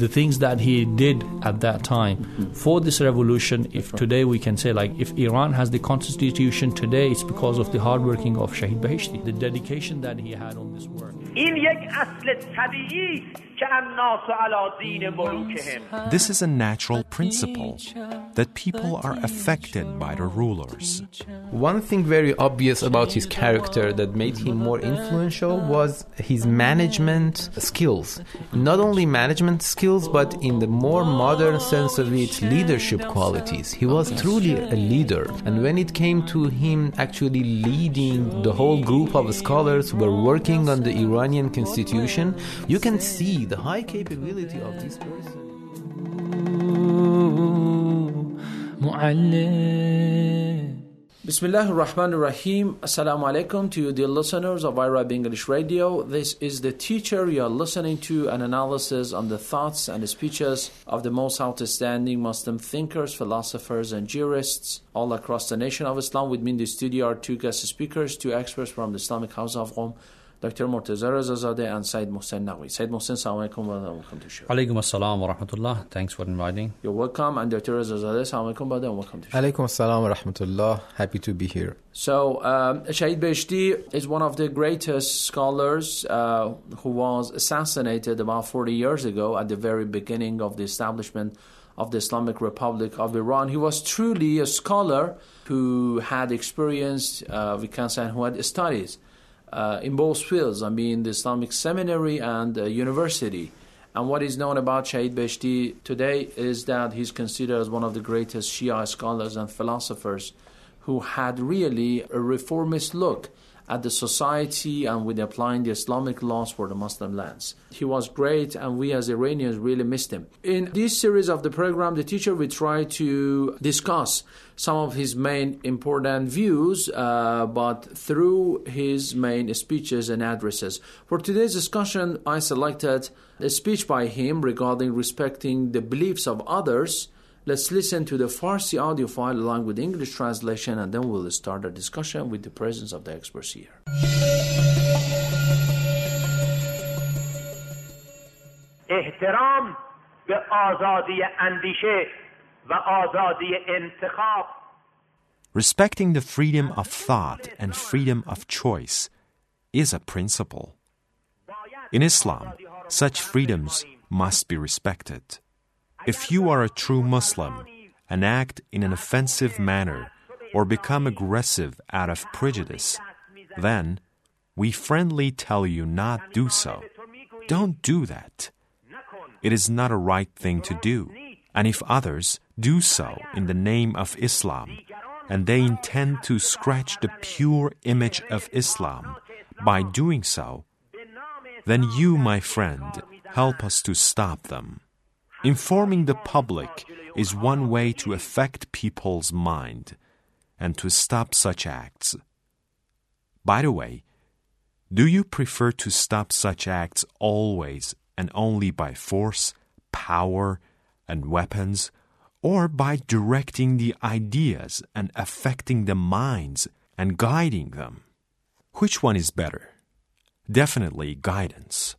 the things that he did at that time for this revolution. If today we can say, like, if Iran has the constitution today, it's because of the hard working of Shahid Beheshti, the dedication that he had on this work. This is a natural principle, that people are affected by the rulers. One thing very obvious about his character that made him more influential was his management skills. Not only management skills, but in the more modern sense of it, leadership qualities. He was truly a leader. And when it came to him actually leading the whole group of scholars who were working on the Iranian constitution, you can see the high capability of this person. Bismillah ar-Rahman ar-Rahim. Assalamu alaikum to you, dear listeners of iRab English Radio. This is The Teacher. You are listening to an analysis on the thoughts and speeches of the most outstanding Muslim thinkers, philosophers, and jurists all across the nation of Islam. With me in the studio are two guest speakers, two experts from the Islamic House of Qom, Dr. Murtaza Rezazadeh and Sayyid Mohsen Naqvi. Sayyid Mohsen, assalamu alaikum wa welcome to the show. Alaikum assalam wa rahmatullah. Thanks for inviting. You're welcome. And Dr. Rezazadeh, assalamu alaikum and welcome to the show. Alaikum assalam wa rahmatullah. Happy to be here. So, Shahid Beheshti is one of the greatest scholars who was assassinated about 40 years ago at the very beginning of the establishment of the Islamic Republic of Iran. He was truly a scholar who had experienced, we can say, who had studies in both fields, I mean the Islamic seminary and university. And what is known about Shahid Beheshti today is that he's considered as one of the greatest Shia scholars and philosophers who had really a reformist look at the society and with applying the Islamic laws for the Muslim lands. He was great, and we as Iranians really missed him. In this series of the program, The Teacher, we try to discuss some of his main important views, but through his main speeches and addresses. For today's discussion, I selected a speech by him regarding respecting the beliefs of others. Let's listen to the Farsi audio file along with the English translation, and then we'll start our discussion with the presence of the experts here. احترام به آزادی اندیشه و آزادی انتخاب. Respecting the freedom of thought and freedom of choice is a principle. In Islam, such freedoms must be respected. If you are a true Muslim and act in an offensive manner or become aggressive out of prejudice, then we friendly tell you not do so. Don't do that. It is not a right thing to do. And if others do so in the name of Islam, and they intend to scratch the pure image of Islam by doing so, then you, my friend, help us to stop them. Informing the public is one way to affect people's mind and to stop such acts. By the way, do you prefer to stop such acts always and only by force, power, and weapons, or by directing the ideas and affecting the minds and guiding them? Which one is better? Definitely guidance.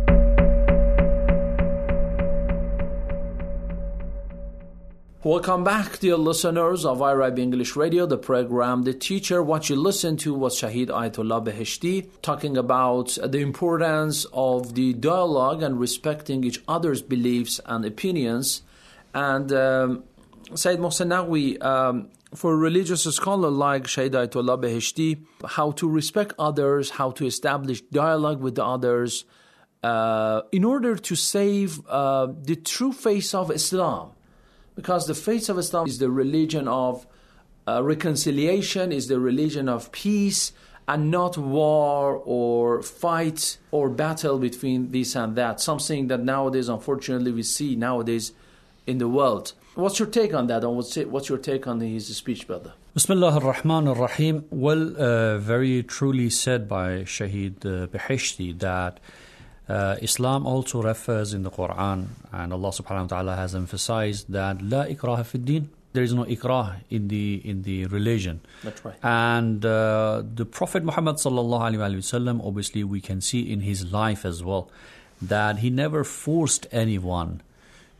Welcome back, dear listeners of iRab English Radio, the program The Teacher. What you listened to was Shahid Ayatollah Beheshti talking about the importance of the dialogue and respecting each other's beliefs and opinions. And Sayyid Mohsen Naqvi, for a religious scholar like Shahid Ayatollah Beheshti, how to respect others, how to establish dialogue with the others in order to save the true face of Islam. Because the faith of Islam is the religion of reconciliation, is the religion of peace, and not war or fight or battle between this and that. Something that nowadays, unfortunately, we see nowadays in the world. What's your take on that? And what's your take on his speech, brother? Bismillah ar-Rahman ar-Rahim. Well, very truly said by Shahid Beheshti that Islam also refers in the Quran, and Allah subhanahu wa ta'ala has emphasized that La ikraha fi din. There is no ikrah in the religion. That's right. And the Prophet Muhammad sallallahu alaihi wasallam, obviously we can see in his life as well, that he never forced anyone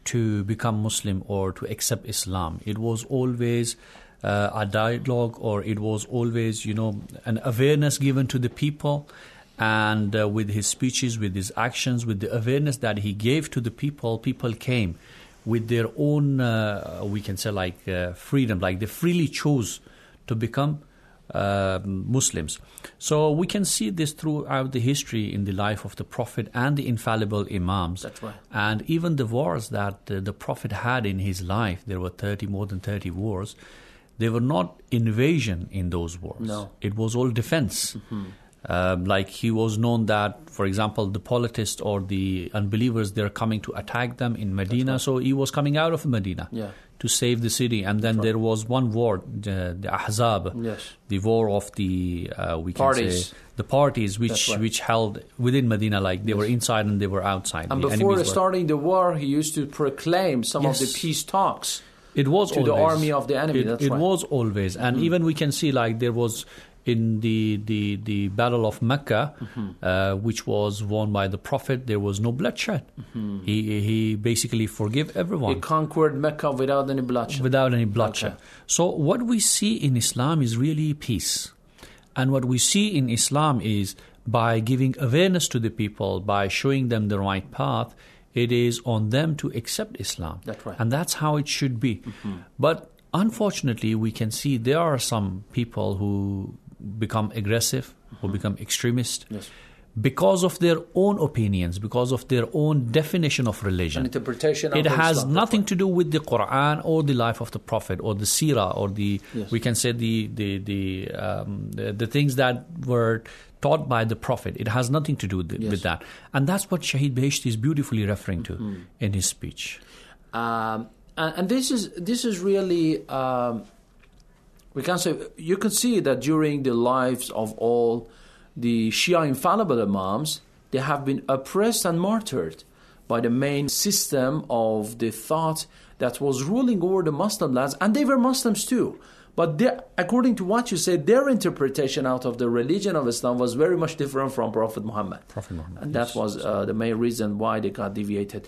to become Muslim or to accept Islam. It was always a dialogue, or it was always, an awareness given to the people. And with his speeches, with his actions, with the awareness that he gave to the people, people came with their own, we can say, freedom. Like they freely chose to become Muslims. So we can see this throughout the history in the life of the Prophet and the infallible Imams. That's right. And even the wars that the Prophet had in his life, there were more than 30 wars. They were not invasion in those wars. No. It was all defense. Like he was known that, for example, the polytheists or the unbelievers, they're coming to attack them in Medina. Right. So he was coming out of Medina to save the city. And then there was one war, the Ahzab, the war of the the parties which held within Medina, like they were inside and they were outside. And before starting the war, he used to proclaim some of the peace talks. It was to always the army of the enemy. It was always, and even we can see like there was in the Battle of Mecca, which was won by the Prophet. There was no bloodshed. He basically forgave everyone. He conquered Mecca without any bloodshed. Without any bloodshed. Okay. So what we see in Islam is really peace, and what we see in Islam is by giving awareness to the people, by showing them the right path. It is on them to accept Islam. That's right. And that's how it should be. But unfortunately, we can see there are some people who become aggressive, who become extremist, because of their own opinions, because of their own definition of religion. An interpretation of it has Islam, nothing to do with the Quran or the life of the Prophet or the Seerah or we can say the things that were taught by the Prophet. It has nothing to do with that. And that's what Shahid Beheshti is beautifully referring to in his speech. And this is really, we can say, you can see that during the lives of all the Shia infallible Imams, they have been oppressed and martyred by the main system of the thought that was ruling over the Muslim lands, and they were Muslims too. But according to what you said, their interpretation out of the religion of Islam was very much different from Prophet Muhammad. And that was the main reason why they got deviated.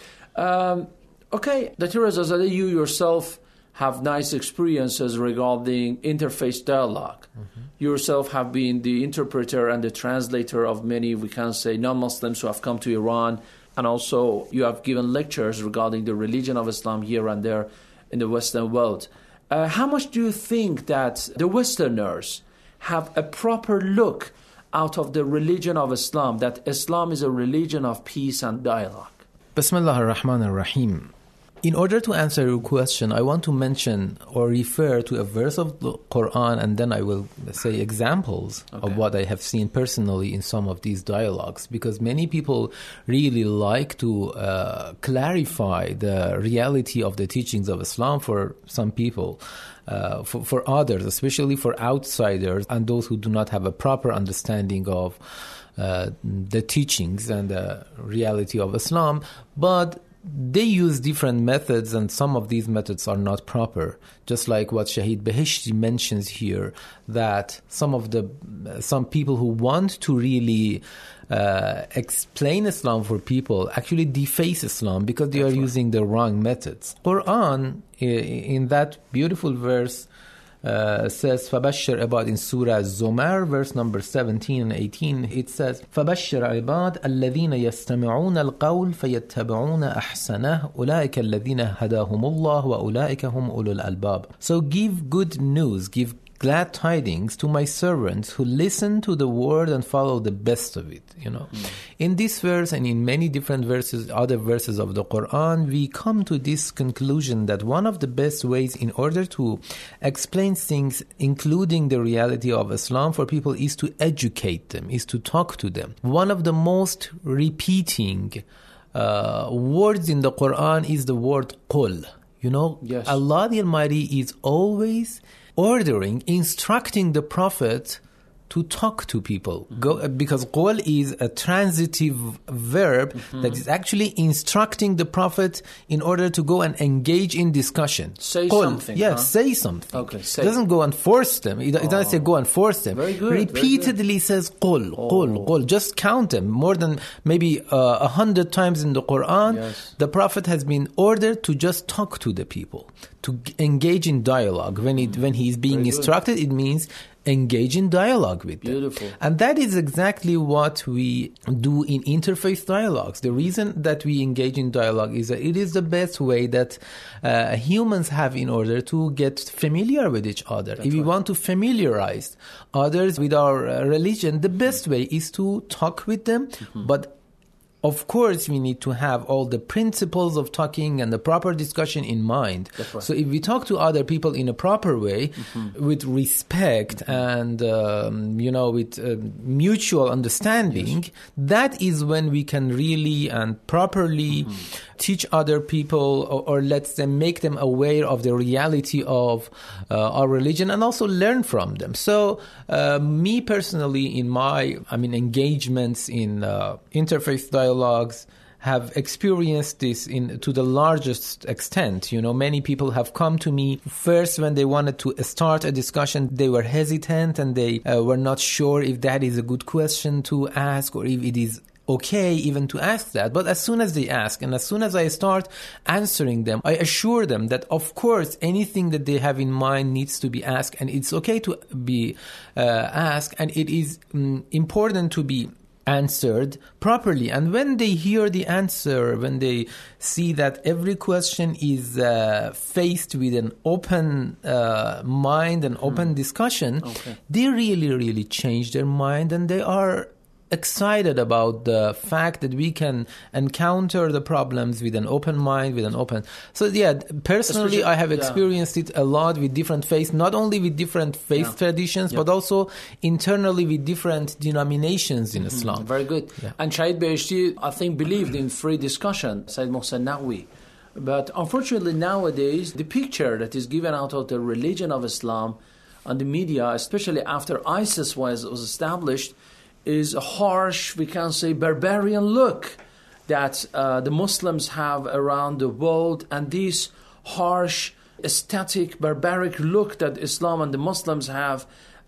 Okay, Dr. Rezazadeh, you yourself have nice experiences regarding interfaith dialogue. You yourself have been the interpreter and the translator of many, we can say, non-Muslims who have come to Iran. And also you have given lectures regarding the religion of Islam here and there in the Western world. How much do you think that the Westerners have a proper look out of the religion of Islam, that Islam is a religion of peace and dialogue? Bismillah ar-Rahman ar-Rahim. In order to answer your question, I want to mention or refer to a verse of the Quran, and then I will say examples of what I have seen personally in some of these dialogues, because many people really like to clarify the reality of the teachings of Islam for some people. For others, especially for outsiders and those who do not have a proper understanding of the teachings and the reality of Islam, but they use different methods, and some of these methods are not proper. Just like what Shahid Beheshti mentions here, that some people who want to really explain Islam for people actually deface Islam because they are using the wrong methods. Quran, in that beautiful verse, says فَبَشِّرْ عِبَادٍ in Surah Zumar, verse number 17 and 18, it says فَبَشِّرْ عِبَادٍ الَّذِينَ يَسْتَمِعُونَ الْقَوْلَ فَيَتَّبِعُونَ أَحْسَنَهُ أُولَٰئِكَ الَّذِينَ هَدَاهُمُ اللَّهُ وَأُولَٰئِكَ هُمْ أُولُو الْأَلْبَابِ. So give good news, give glad tidings to my servants who listen to the word and follow the best of it. In this verse and in many different verses, other verses of the Quran, we come to this conclusion that one of the best ways in order to explain things, including the reality of Islam for people, is to educate them, is to talk to them. One of the most repeating words in the Quran is the word qul. Allah the Almighty is always ordering, instructing the Prophet to talk to people. Because qawl is a transitive verb that is actually instructing the Prophet in order to go and engage in discussion. Say qawl, something. Yes, huh? say something. Okay, say. It doesn't go and force them. It doesn't say go and force them. Very good. Repeatedly says qawl. Just count them. More than maybe 100 times in the Quran, Yes. the Prophet has been ordered to just talk to the people, to engage in dialogue. When he is being instructed, it means engage in dialogue with them. Beautiful. And that is exactly what we do in interfaith dialogues. The reason that we engage in dialogue is that it is the best way that humans have in order to get familiar with each other. If we want to familiarize others with our religion, the best way is to talk with them, but of course, we need to have all the principles of talking and the proper discussion in mind. That's right. So if we talk to other people in a proper way, with respect and, with mutual understanding, that is when we can really and properly teach other people or let them, make them aware of the reality of our religion and also learn from them. So me personally, in my engagements in interfaith dialogues, have experienced this to the largest extent. Many people have come to me first when they wanted to start a discussion. They were hesitant and they were not sure if that is a good question to ask or if it is okay even to ask that. But as soon as they ask and as soon as I start answering them, I assure them that of course anything that they have in mind needs to be asked, and it's okay to be asked, and it is important to be answered properly. And when they hear the answer, when they see that every question is faced with an open mind and open discussion, they really, really change their mind, and they are excited about the fact that we can encounter the problems with an open mind, So personally, I have experienced it a lot with different faiths, not only with different faith traditions, but also internally with different denominations in Islam. Very good. Yeah. And Shahid Beheshti, I think, believed in free discussion, Sayyid Mohsen Naqvi. But unfortunately nowadays, the picture that is given out of the religion of Islam on the media, especially after ISIS was established, is a harsh, we can say, barbarian look that the Muslims have around the world. And this harsh, aesthetic, barbaric look that Islam and the Muslims have,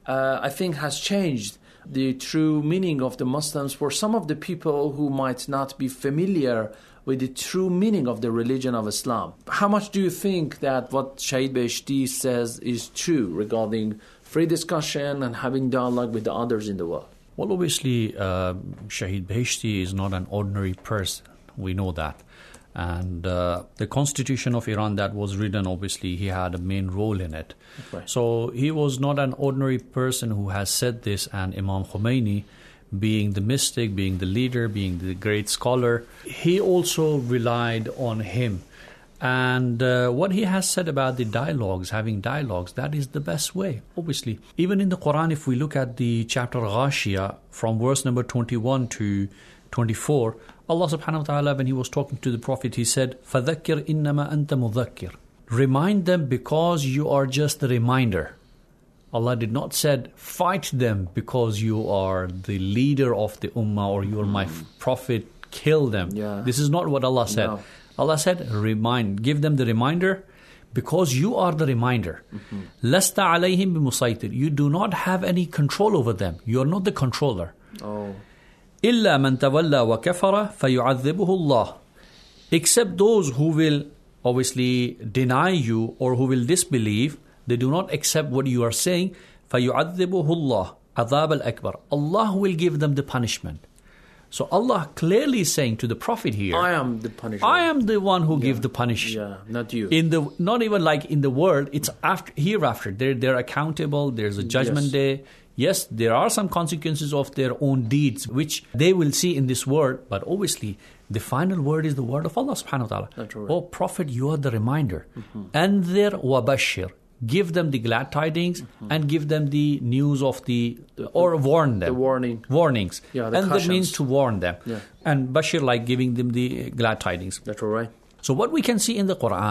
I think has changed the true meaning of the Muslims for some of the people who might not be familiar with the true meaning of the religion of Islam. How much do you think that what Shahid Beheshti says is true regarding free discussion and having dialogue with the others in the world? Well, obviously, Shahid Beheshti is not an ordinary person. We know that. And the constitution of Iran that was written, obviously, he had a main role in it. Right. So he was not an ordinary person who has said this, and Imam Khomeini, being the mystic, being the leader, being the great scholar, he also relied on him. And what he has said about the dialogues, having dialogues, that is the best way, obviously. Even in the Quran, if we look at the chapter Ghashiyah, from verse number 21 to 24, Allah subhanahu wa ta'ala, when he was talking to the Prophet, he said, فَذَكِّرْ إِنَّمَا أَنْتَ مُذَكِّرْ. Remind them because you are just a reminder. Allah did not said, fight them because you are the leader of the ummah or you are my prophet, kill them. Yeah. This is not what Allah said. No. Allah said, give them the reminder because you are the reminder. لَسْتَ عَلَيْهِمْ بِمُسَيْطِرٍ. You do not have any control over them. You are not the controller. Oh. إِلَّا مَنْ تَوَلَّى وَكَفَرَ فَيُعَذِّبُهُ اللَّهُ. Except those who will obviously deny you or who will disbelieve, they do not accept what you are saying, فَيُعَذِّبُهُ اللَّهُ عَذَابَ الْأَكْبَرِ. Allah will give them the punishment. So Allah clearly is saying to the Prophet here, I am the punisher. I am the one who give the punishment. Yeah, not you. Not even like in the world, it's hereafter. They're accountable, there's a judgment day. Yes, there are some consequences of their own deeds, which they will see in this world, but obviously the final word is the word of Allah subhanahu wa ta'ala. That's right. Oh Prophet, you are the reminder. Anzir wa bashir. Give them the glad tidings and give them the news of or warn them. The warning. Warnings. Yeah, and that means to warn them. Yeah. And bashir, like giving them the glad tidings. That's all right. So what we can see in the Quran,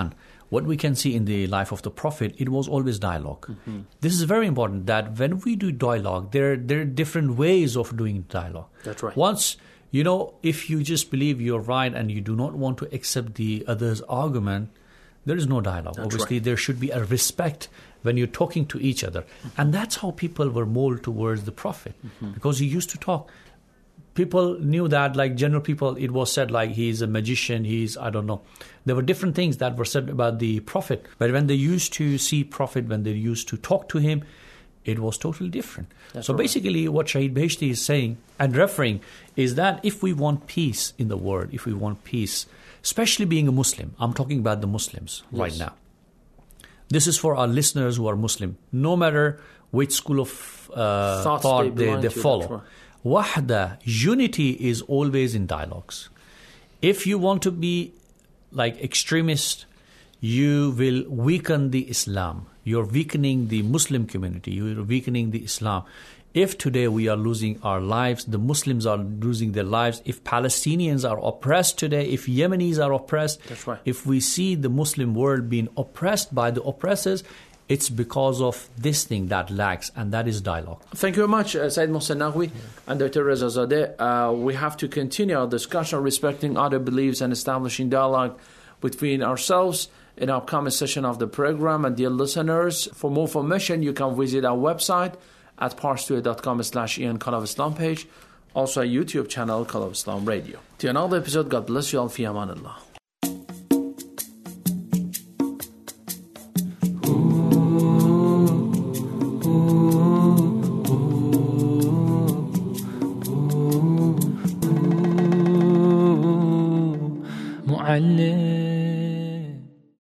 what we can see in the life of the Prophet, it was always dialogue. This is very important, that when we do dialogue, there are different ways of doing dialogue. That's right. Once, if you just believe you're right and you do not want to accept the other's argument, there is no dialogue. That's Obviously, right. there should be a respect when you're talking to each other. And that's how people were molded towards the Prophet, because he used to talk. People knew that, like general people, it was said like he's a magician, I don't know. There were different things that were said about the Prophet. But when they used to see Prophet, when they used to talk to him, it was totally different. That's so right. basically what Shahid Beheshti is saying and referring is that if we want peace in the world, if we want peace, especially being a Muslim, I'm talking about the Muslims right now. This is for our listeners who are Muslim, no matter which school of thought they follow. Wahda, unity is always in dialogues. If you want to be like extremist, you will weaken the Islam. You're weakening the Muslim community. You're weakening the Islam. If today we are losing our lives, the Muslims are losing their lives, if Palestinians are oppressed today, if Yemenis are oppressed, That's right. if we see the Muslim world being oppressed by the oppressors, it's because of this thing that lacks, and that is dialogue. Thank you very much, Sayyid Mohsen Naqvi and Dr. Reza Zadeh. We have to continue our discussion respecting other beliefs and establishing dialogue between ourselves in our upcoming session of the program. And dear listeners, for more information, you can visit our website at parstoday.com/Ian Call of Islam page, also a YouTube channel, Call of Islam Radio. To another episode, God bless you all. Fi aman Allah.